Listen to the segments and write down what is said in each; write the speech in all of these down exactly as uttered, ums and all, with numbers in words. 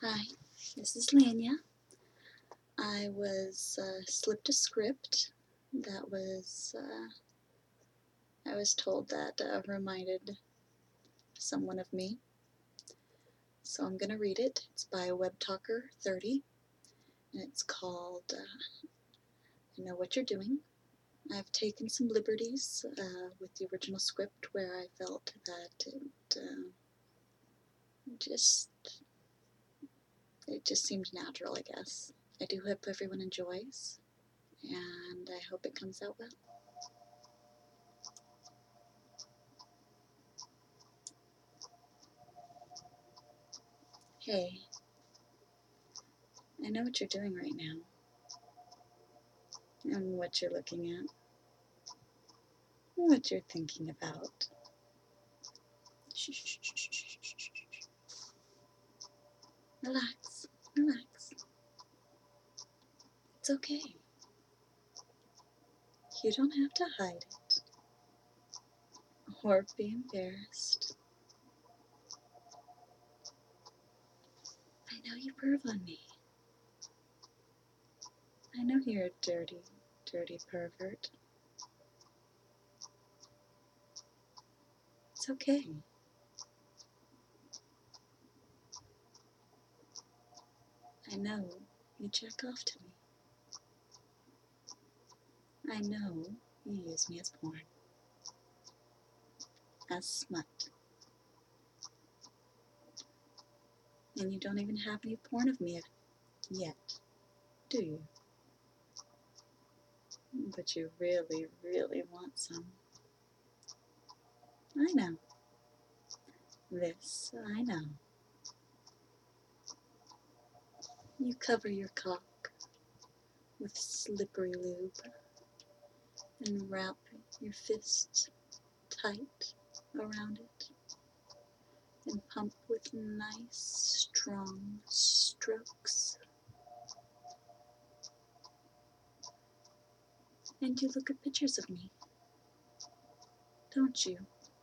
Hi, this is Lanya. I was uh, slipped a script that was, uh, I was told that uh, reminded someone of me. So I'm going to read it. It's by Webtalker thirty, and it's called uh, I Know What You're Doing. I've taken some liberties uh, with the original script where I felt that it uh, just, it just seemed natural, I guess. I do hope everyone enjoys, and I hope it comes out well. Hey, I know what you're doing right now, and what you're looking at, what you're thinking about. Shh, shh, shh, shh, shh, shh, shh. Relax, relax. It's okay. You don't have to hide it or be embarrassed. I know you perv on me. I know you're a dirty, dirty pervert. It's okay. I know you jack off to me. I know you use me as porn, as smut. And you don't even have any porn of me yet, do you? But you really, really want some. I know. This I know. You cover your cock with slippery lube and wrap your fists tight around it and pump with nice, strong strokes. And you look at pictures of me, don't you?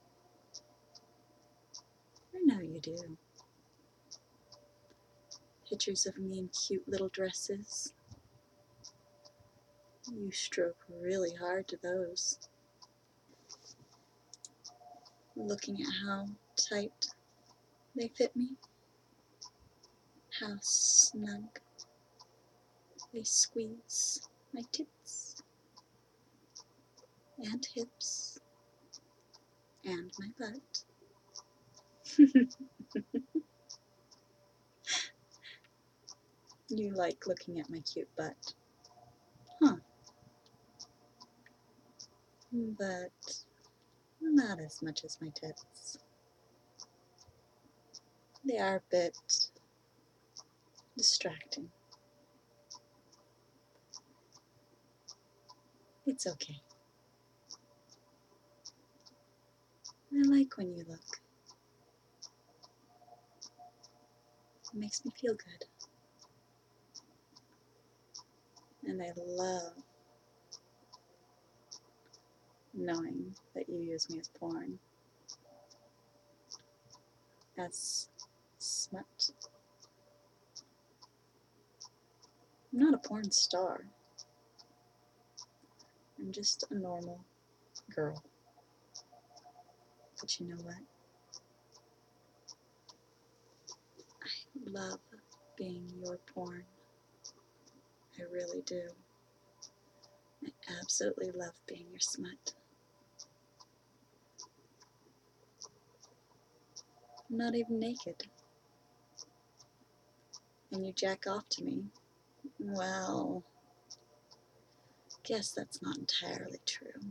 I know you do. Pictures of me in cute little dresses. You stroke really hard to those. Looking at how tight they fit me, how snug they squeeze my tits and hips and my butt. You like looking at my cute butt, huh? But not as much as my tits. They are a bit distracting. It's okay. I like when you look. It makes me feel good. And I love knowing that you use me as porn. As smut. I'm not a porn star. I'm just a normal girl. But you know what? I love being your porn. I really do. I absolutely love being your smut. I'm not even naked. And you jack off to me. Well, guess that's not entirely true.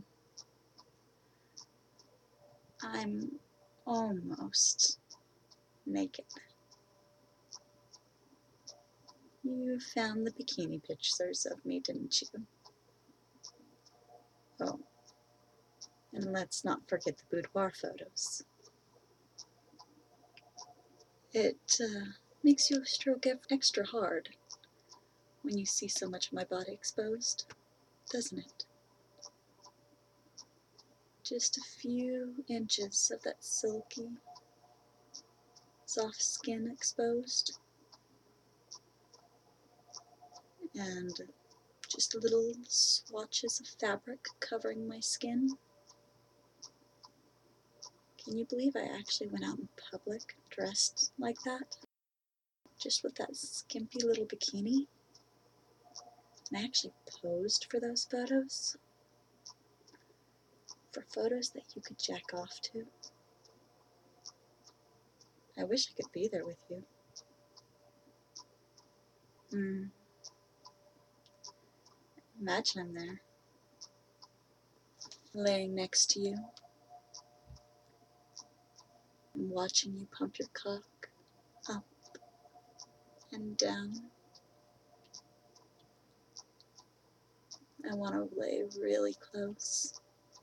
I'm almost naked. You found the bikini pictures of me, didn't you? Oh, and let's not forget the boudoir photos. It uh, makes you stroke extra hard when you see so much of my body exposed, doesn't it? Just a few inches of that silky, soft skin exposed. and just little swatches of fabric covering my skin. Can you believe I actually went out in public dressed like that? Just with that skimpy little bikini? And I actually posed for those photos. For photos that you could jack off to. I wish I could be there with you. Hmm. Imagine I'm there, laying next to you, and watching you pump your cock up and down. I want to lay really close.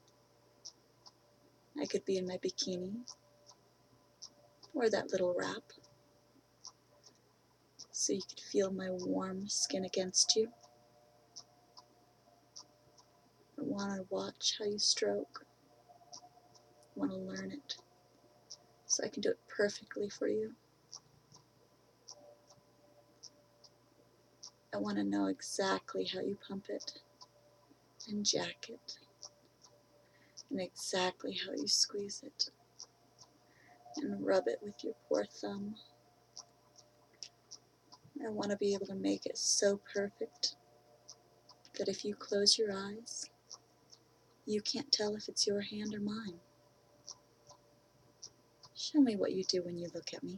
I could be in my bikini, or that little wrap, so you could feel my warm skin against you. I want to watch how you stroke. I want to learn it, so I can do it perfectly for you. I want to know exactly how you pump it, and jack it, and exactly how you squeeze it, and rub it with your poor thumb. I want to be able to make it so perfect that if you close your eyes, you can't tell if it's your hand or mine. Show me what you do when you look at me.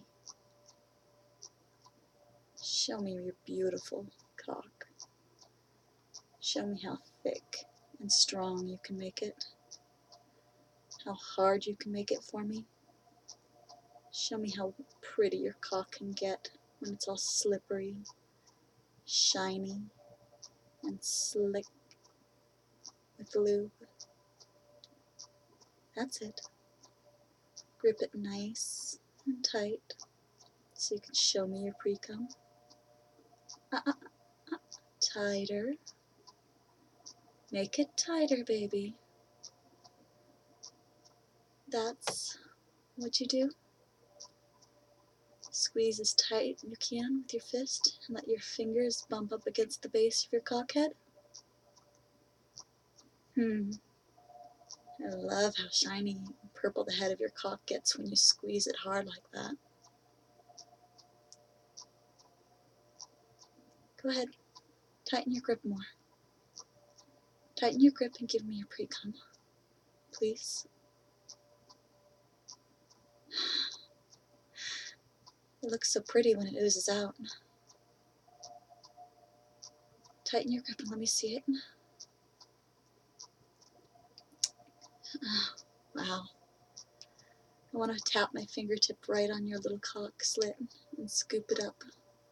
Show me your beautiful cock. Show me how thick and strong you can make it. How hard you can make it for me. Show me how pretty your cock can get when it's all slippery, shiny, and slick with lube. That's it. Grip it nice and tight so you can show me your pre-cum. Uh, uh, uh, tighter. Make it tighter, baby. That's what you do. Squeeze as tight as you can with your fist and let your fingers bump up against the base of your cockhead. Hmm. I love how shiny and purple the head of your cock gets when you squeeze it hard like that. Go ahead. Tighten your grip more. Tighten your grip and give me your pre-cum. Please. It looks so pretty when it oozes out. Tighten your grip and let me see it. Oh, wow. I want to tap my fingertip right on your little cock slit and scoop it up.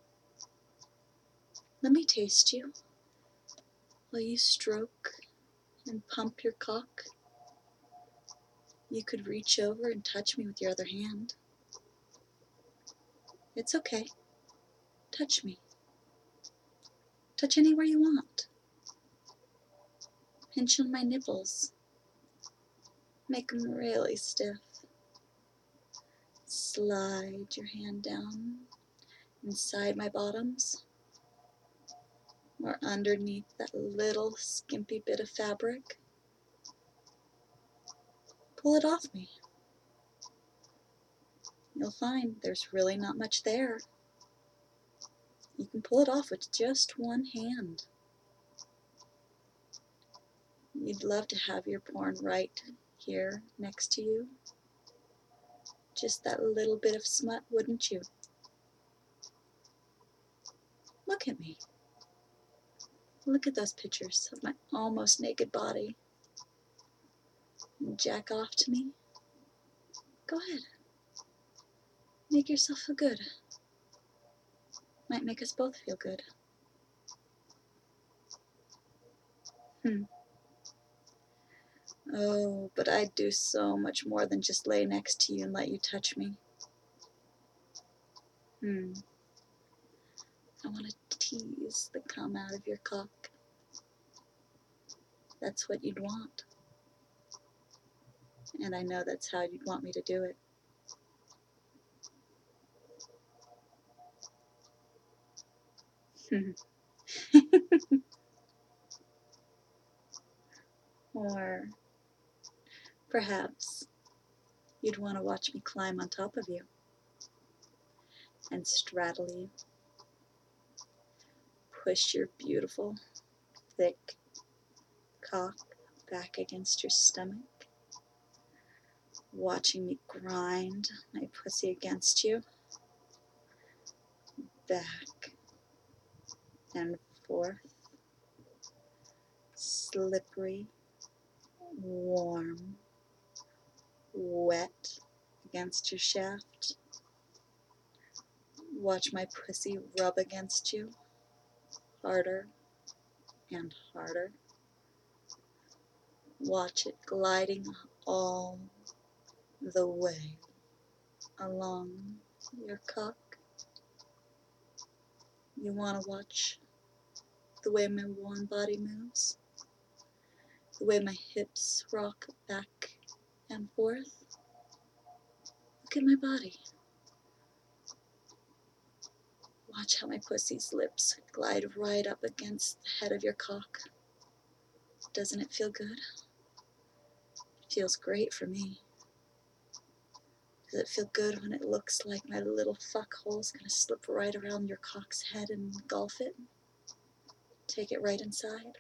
Let me taste you while you stroke and pump your cock. You could reach over and touch me with your other hand. It's okay. Touch me. Touch anywhere you want. Pinch on my nipples. Make them really stiff. Slide your hand down inside my bottoms or underneath that little skimpy bit of fabric. Pull it off me. You'll find there's really not much there. You can pull it off with just one hand. You'd love to have your porn right here next to you. Just that little bit of smut, wouldn't you? Look at me. Look at those pictures of my almost naked body. And jack off to me. Go ahead. Make yourself feel good. Might make us both feel good. Hmm. Oh, but I'd do so much more than just lay next to you and let you touch me. Hmm. I want to tease the cum out of your cock. That's what you'd want. And I know that's how you'd want me to do it. Or perhaps you'd want to watch me climb on top of you and straddle you, push your beautiful, thick cock back against your stomach, watching me grind my pussy against you, back and forth, slippery, warm, wet against your shaft. Watch my pussy rub against you, harder and harder. Watch it gliding all the way along your cock. You want to watch the way my warm body moves, the way my hips rock back and forth. Look at my body. Watch how my pussy's lips glide right up against the head of your cock. Doesn't it feel good? It feels great for me. Does it feel good when it looks like my little fuck hole's gonna slip right around your cock's head and engulf it? Take it right inside?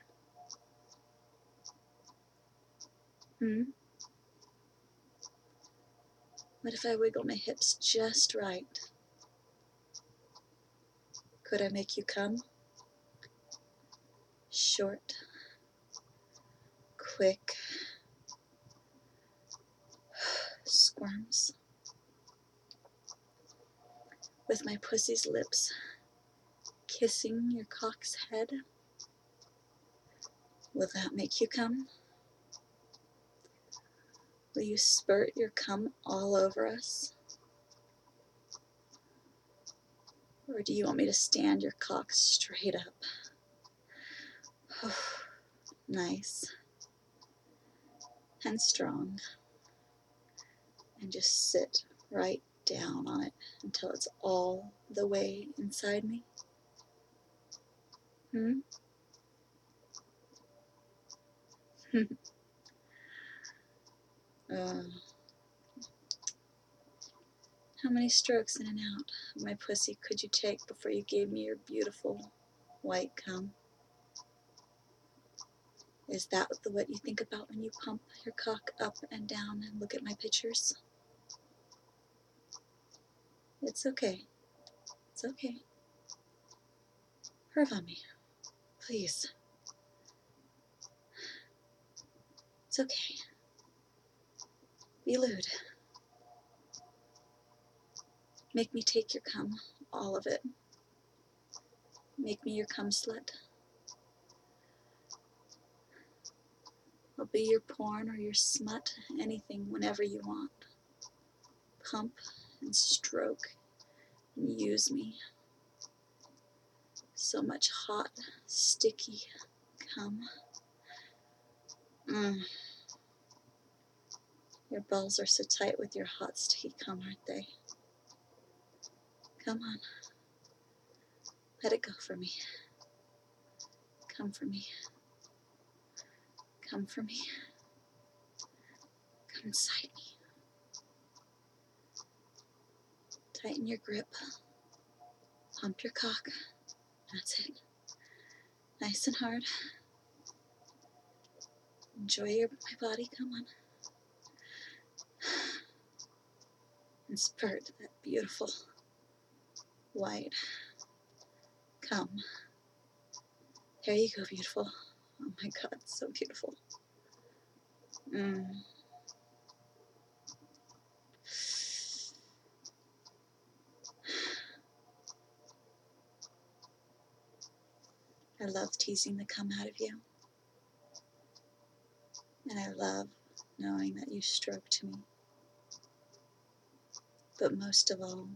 Hmm? What if I wiggle my hips just right? Could I make you come? Short, quick squirms. With my pussy's lips kissing your cock's head. Will that make you come? Will you spurt your cum all over us? Or do you want me to stand your cock straight up? Nice and strong. And just sit right down on it until it's all the way inside me? Hmm? uh, how many strokes in and out of my pussy could you take before you gave me your beautiful white cum? Is that what you think about when you pump your cock up and down and look at my pictures? It's okay. It's okay. Perv on me. Please. It's okay. Be lewd. Make me take your cum, all of it. Make me your cum slut. I'll be your porn or your smut, anything, whenever you want. Pump and stroke and use me. So much hot, sticky cum. Mm. Your balls are so tight with your hot, sticky cum, aren't they? Come on. Let it go for me. Come for me. Come for me. Come inside me. Tighten your grip. Pump your cock. That's it. Nice and hard. Enjoy your, my body. Come on. And spurt that beautiful white cum. There you go, beautiful. Oh my God, so beautiful. Mm. I love teasing the cum out of you. And I love knowing that you stroke to me. But most of all,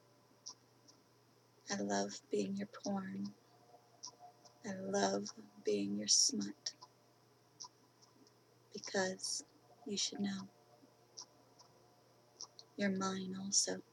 I love being your porn. I love being your smut. Because you should know, you're mine also.